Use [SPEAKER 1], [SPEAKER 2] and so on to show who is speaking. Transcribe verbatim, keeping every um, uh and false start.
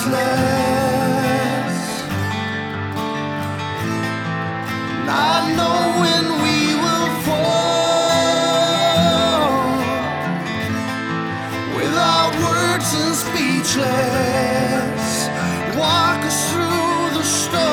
[SPEAKER 1] speechless, not knowing we will fall without words and speechless. Walk us through the storm.